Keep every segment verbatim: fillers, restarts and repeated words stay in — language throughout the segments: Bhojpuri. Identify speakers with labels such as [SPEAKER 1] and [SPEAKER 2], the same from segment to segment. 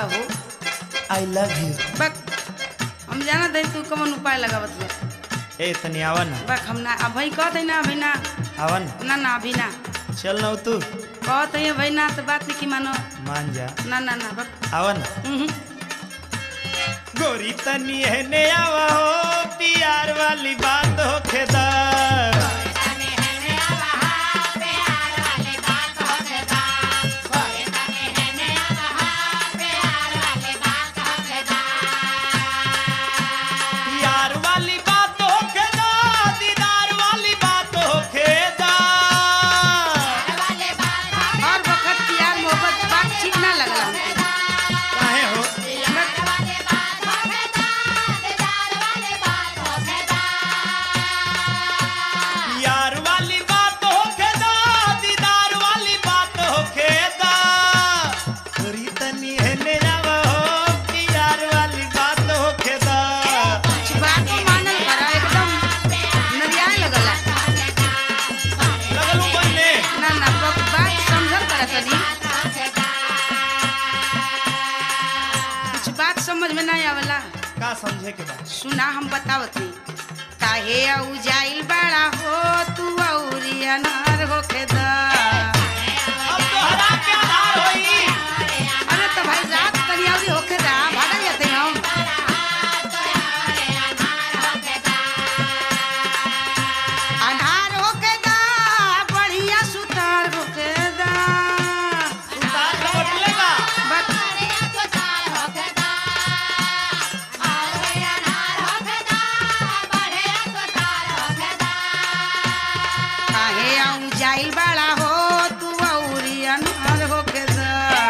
[SPEAKER 1] हो?
[SPEAKER 2] I love you.
[SPEAKER 1] बक हम जाना दे तू कौन उपाय लगावत हो।
[SPEAKER 2] ए तनी आवा ना।
[SPEAKER 1] बक हम ना अभी कहत है ना अभी ना
[SPEAKER 2] आवा ना।
[SPEAKER 1] ना ना अभी ना
[SPEAKER 2] चल ना तू
[SPEAKER 1] कहत है भाई ना तो बात नहीं की मानो।
[SPEAKER 2] मान जा।
[SPEAKER 1] ना ना ना बक
[SPEAKER 2] आवा ना। गोरी तनी है ने आवा हो प्यार वाली बात हो खेदा। समझ में नहीं आवला का समझे के बाद
[SPEAKER 1] सुना हम बतावत नहीं काहे आउ जाइल बड़ा हो तू औरी अनार होके दा।
[SPEAKER 2] अब तोहरा के अनार होई।
[SPEAKER 1] अरे तो भाई रात कनी औरी होके दा भागल जाते हम। अनार होके दा बढ़िया सुतार होके दा।
[SPEAKER 2] सुतार का बटले बा
[SPEAKER 1] बट जाइल बड़ा हो तू औरी अनार होके दा।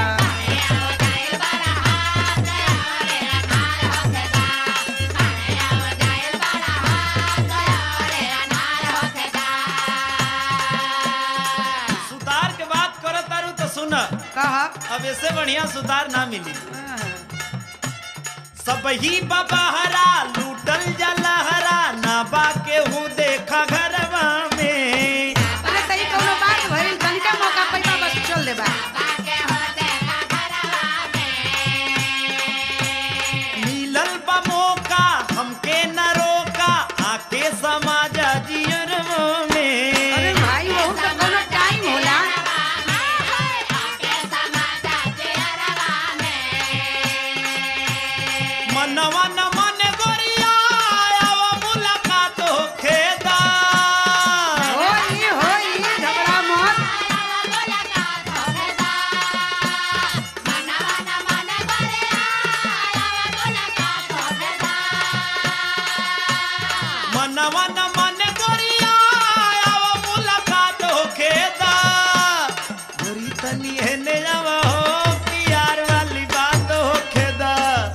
[SPEAKER 2] सुतार के बात करो तारू तो सुन
[SPEAKER 1] कह
[SPEAKER 2] अब ऐसे बढ़िया सुतार ना मिली। सब ही बबहरा लूटल जलहरा ना बाके हूँ देखा घरवा में।
[SPEAKER 1] अरे तई कोनो बात भइल तनिका मौका पैसा बस चल देबा।
[SPEAKER 2] मिलल बा मौका हमके न रोका आके समाज जियरवा में।
[SPEAKER 1] अरे भाई वो तो कोनो टाइम होला।
[SPEAKER 2] मनवा न मन गोरिया आव मुलाकात होखे दा।
[SPEAKER 1] होई होई झगड़ा मत।
[SPEAKER 2] मनवा न मन गोरिया आव मुलाकात होखे दा। गोरी तनी है ने आवा हो प्यार वाली बात होखे दा।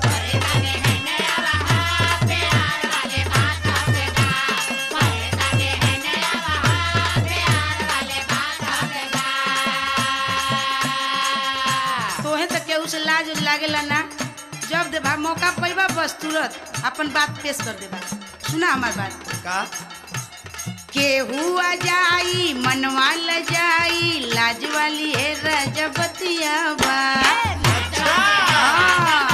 [SPEAKER 1] तोहे तो केहू से लाज लागेला ना जब देबा मौका पैबा बस तुरंत अपन बात पेश कर देबा। सुना हमार बात
[SPEAKER 2] का
[SPEAKER 1] केहू आ जाई मनवा ल जाई लाज वाली है रजबतिया बा।
[SPEAKER 2] अच्छा
[SPEAKER 1] हाँ।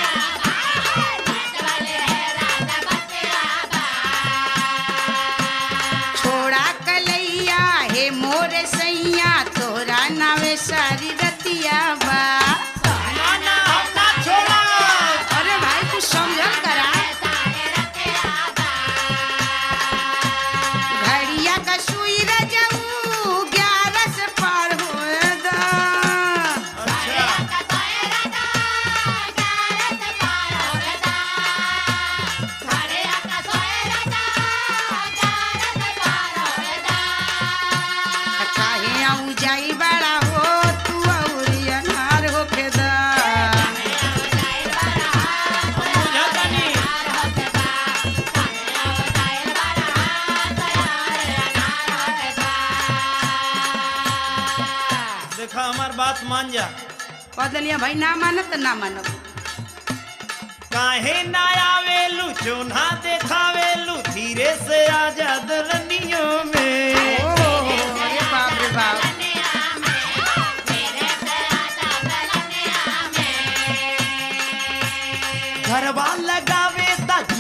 [SPEAKER 1] छोड़ा कलैया हे मोरे सैया तोहरा नावे सारी रतिया बा।
[SPEAKER 2] ना ना हम ना छोड़ा।
[SPEAKER 1] अरे भाई कुछ समझल करा। घड़िया का सुई रजऊ ग्यारह से पार होए दा।
[SPEAKER 2] अच्छा
[SPEAKER 1] काहे आऊ जाई बड़ा हो तू औरी अनार होके दा।
[SPEAKER 2] बुझा तनी देखा हमार बात मान जा।
[SPEAKER 1] कह दिलिया भाई ना मानत तो ना मानब।
[SPEAKER 2] काहे ना आवेलू चोना देखावेलू धीरे से आजाद रनियों में।
[SPEAKER 1] ओहो अरे बाप रे बाप।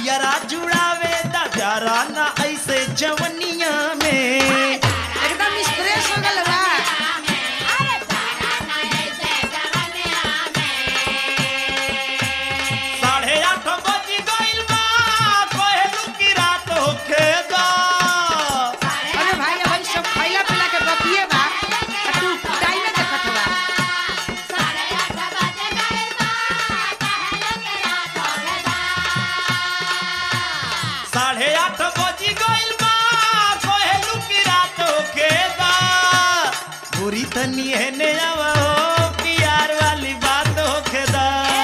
[SPEAKER 2] जियरा जुड़ावे दा प्यारा ना ऐसे जवनिया में
[SPEAKER 1] एकदम स्ट्रेस हो गल बा।
[SPEAKER 2] साढ़े आठ बज गइल बा कहलू की रात होखे दा।
[SPEAKER 1] अरे भाई भाई सब खैला पिला के बतिए बा आ तू टाइम में देखत बा।
[SPEAKER 2] साढ़े आठ बज गइल बा कहलू की रात होखे दा। गोरी तनी हेने आवा हो प्यार वाली बात होखे दा।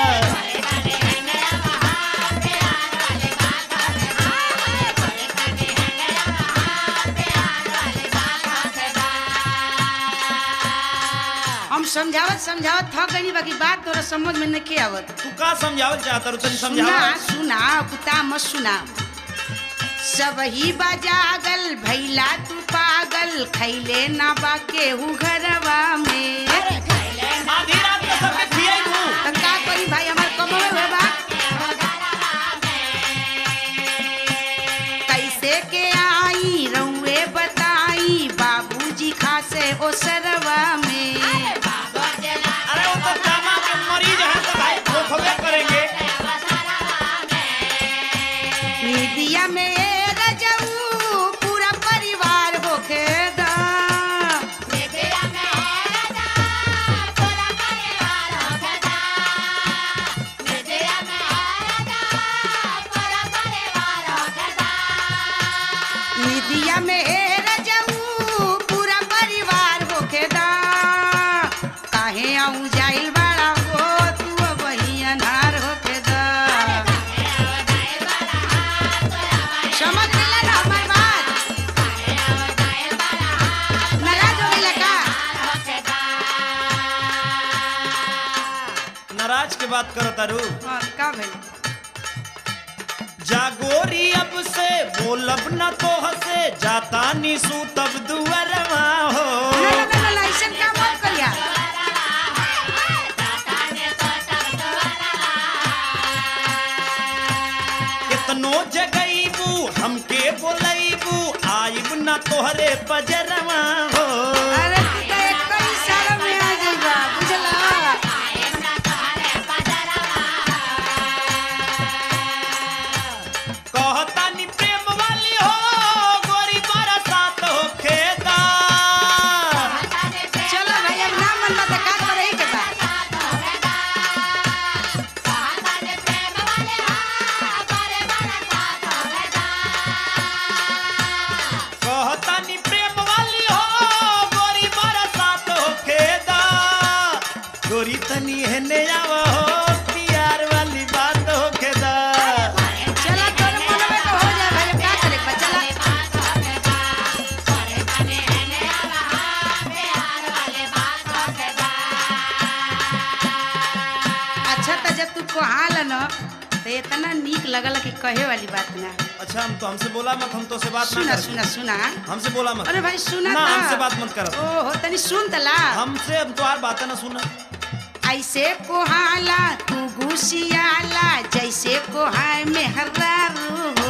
[SPEAKER 1] हम समझावत समझावत थक गई बाकी बात तोरा समझ में नहीं आवत।
[SPEAKER 2] तू का समझावल चाहत रू तनी
[SPEAKER 1] सुना
[SPEAKER 2] समझावा।
[SPEAKER 1] सुना पुता मत सुना। सब ही बजागल भैला तू पागल खैले ना बा केहू घरवा में।
[SPEAKER 2] आधी रात के सबके खियाई तू।
[SPEAKER 1] त का करी भाई हमार कमवे हुए बा। कैसे के आई रउए बताई बाबूजी खासे ओ सरवा में।
[SPEAKER 2] अरे वो तो जामा के मरीज है तो भाई वो खबे करेंगे।
[SPEAKER 1] मीडिया में ए रजऊ पूरा परिवार होके दा। मीडिया में ए रजऊ पूरा परिवार होके दा। काहे आऊं जाइल बड़ा हो तू वही अनार होके दा। समझ गेला ना हमार बात। नाराज हो गइला का।
[SPEAKER 2] नाराज के बात करो तारू।
[SPEAKER 1] हाँ, का भइल।
[SPEAKER 2] जागोरी अब से बोलब न तो हसे जाता नी सू तब दुअरवा हो।
[SPEAKER 1] ना ना ना ना ऐसन काम मत करिया।
[SPEAKER 2] कितनो जगईबू हमके बोलईबू आइब न तोहरे पजरवा हो।
[SPEAKER 1] अरे तू तो एक ही साल में आ जाइबा बुझला।
[SPEAKER 2] कहता नी प्रेम वाली हो गोरी बरसात होखे दा।
[SPEAKER 1] चलो भाई अब ना मन बता का करे के बा।
[SPEAKER 2] कहता नी प्रेम वाली हो गोरी बरसात होखे दा। गोरी तनी हेने आवा हो प्यार वाली बात होखे दा।
[SPEAKER 1] चला तोर मन में तो हो जाए भाई का करे के बा चला। अच्छा त जब तू कहाल न तो इतना नीक लगल कि कहे वाली बात ना।
[SPEAKER 2] अच्छा हम तो हमसे बोला मत हम तो से बात ना
[SPEAKER 1] सुना
[SPEAKER 2] कर।
[SPEAKER 1] सुना सुना।
[SPEAKER 2] हमसे बोला मत।
[SPEAKER 1] अरे भाई सुना
[SPEAKER 2] ना
[SPEAKER 1] ता।
[SPEAKER 2] हमसे बात मत कर।
[SPEAKER 1] ओ हो तनी सुन तला।
[SPEAKER 2] हमसे अब तो बातें ना सुना।
[SPEAKER 1] ऐसे कोहाला तू घुसियाला जैसे कोहाय में हर्रारू हो।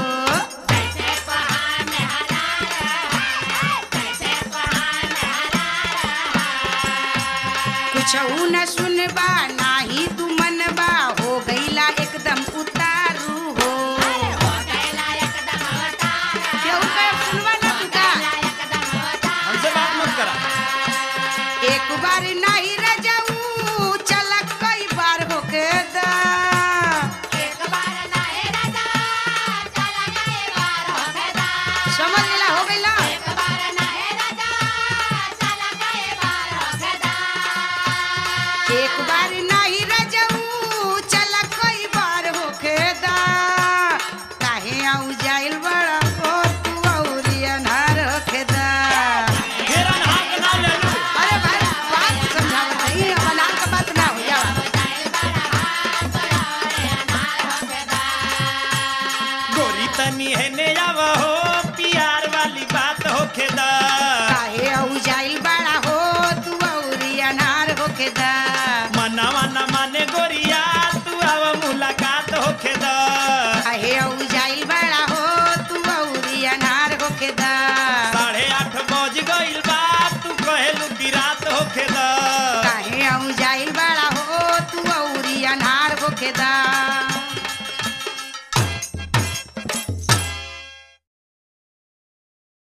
[SPEAKER 1] कुछ न सुनबा नाही तू मनबा हो गईला एकदम उतारू हो। केहू के सुनबा ना तू का।
[SPEAKER 2] हमसे बात मत करा।
[SPEAKER 1] एक बार नहीं रजऊ चला कई बार होके दा। समझ गेला हो गईला। एक बार नहीं रजऊ चला कई बार होके दा। काहे आऊ जाइल बड़ा हो तू औरी अनार होके दा।
[SPEAKER 2] घेरा नहा के ना ले लू।
[SPEAKER 1] अरे भाई बात समझावत है अब अनार का बात ना हो जावा।
[SPEAKER 2] गोरी तनी हेने आवा हो प्यार वाली बात होखे दा।
[SPEAKER 1] काहे आऊ जाइल बड़ा हो तू औरी अनार होके दा।
[SPEAKER 2] मना मना माने गोरिया तू आवा मुलाकात होखे दा।
[SPEAKER 1] काहे आऊ जाइल होखेदा